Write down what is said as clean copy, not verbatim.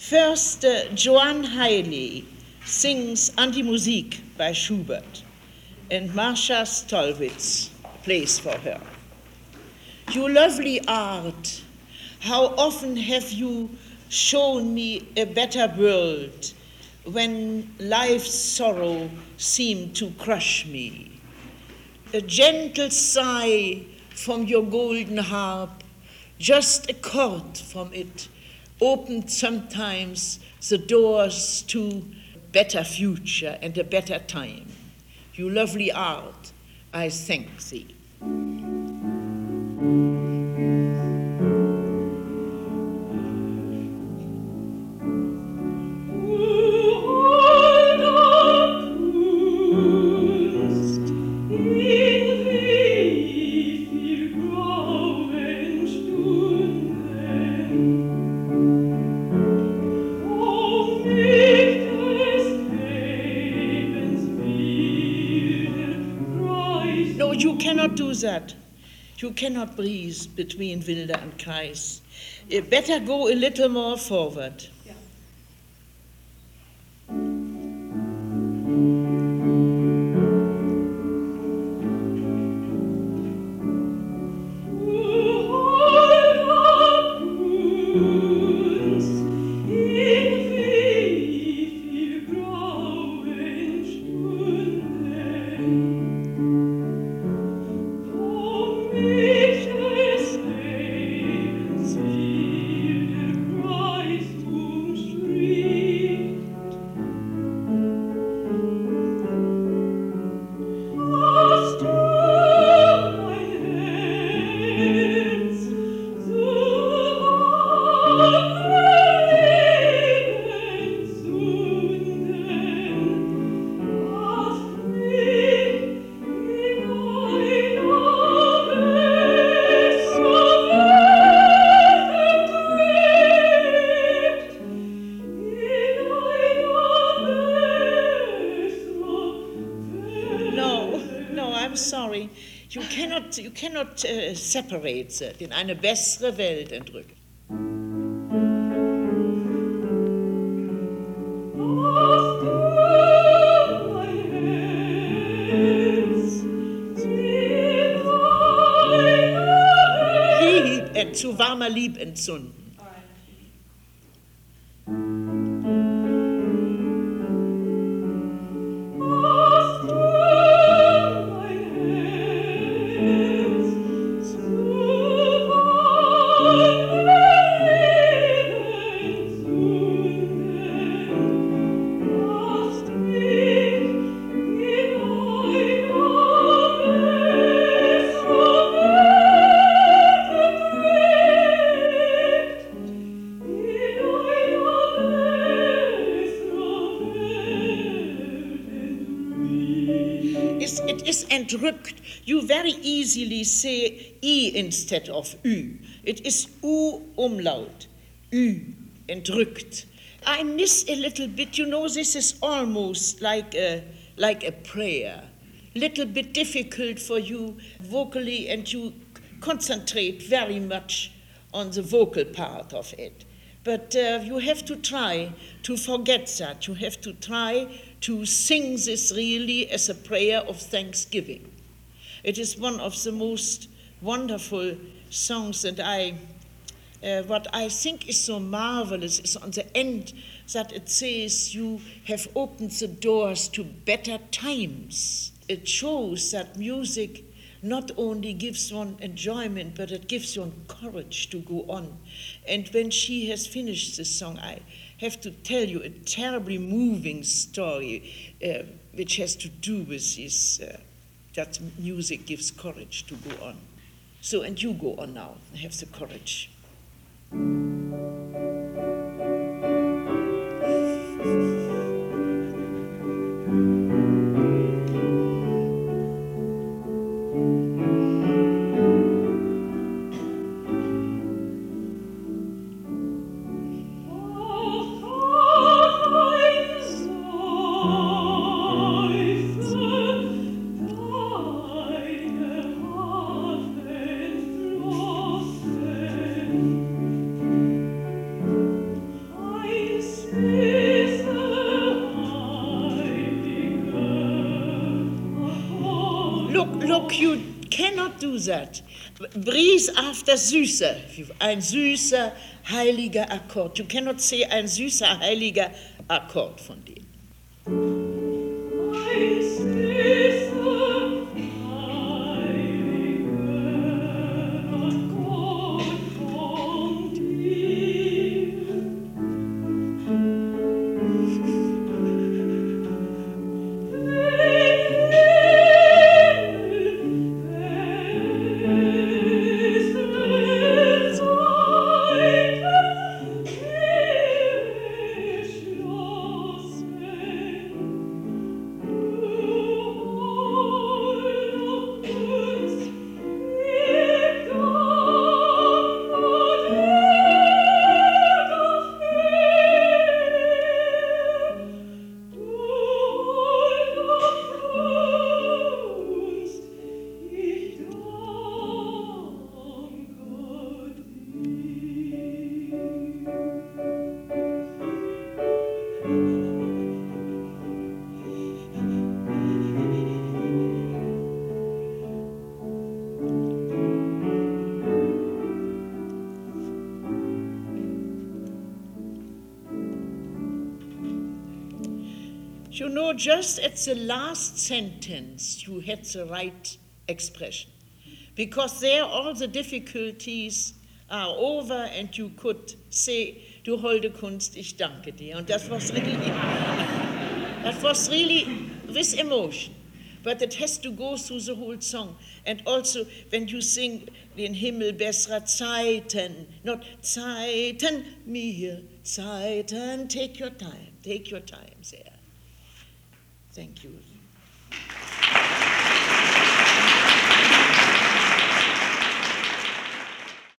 First, Joanne Hailey sings Anti-Musik by Schubert, and Marcia Stolwitz plays for her. You lovely art, how often have you shown me a better world when life's sorrow seemed to crush me. A gentle sigh from your golden harp, just a chord from it, opened sometimes the doors to better future and a better time. You lovely art, I thank thee. That you cannot breathe between Wilde and Kreis. Better go a little more forward. Yeah. You cannot separate that. In eine bessere Welt entrückt. Lieb, zu warmer Lieb entzünden. Entrückt, you very easily say I instead of Ü. It is U umlaut, Ü, entrückt. I miss a little bit, you know, this is almost like a prayer. Little bit difficult for you vocally, and you concentrate very much on the vocal part of it. But you have to try to forget that. You have to try to sing this really as a prayer of thanksgiving. It is one of the most wonderful songs, and what I think is so marvelous is on the end that it says you have opened the doors to better times. It shows that music not only gives one enjoyment, but it gives one courage to go on. And when she has finished this song, I have to tell you a terribly moving story which has to do with this, that music gives courage to go on. So, and you go on now, have the courage. Look, you cannot do that. Breathe after süßer, ein süßer, heiliger Akkord. You cannot say ein süßer, heiliger Akkord von dem. You know, just at the last sentence, you had the right expression. Because there all the difficulties are over and you could say, du holde Kunst, ich danke dir. And that was really with emotion. But it has to go through the whole song. And also, when you sing den Himmel besserer Zeiten, not Zeiten mir, Zeiten, take your time there. Thank you.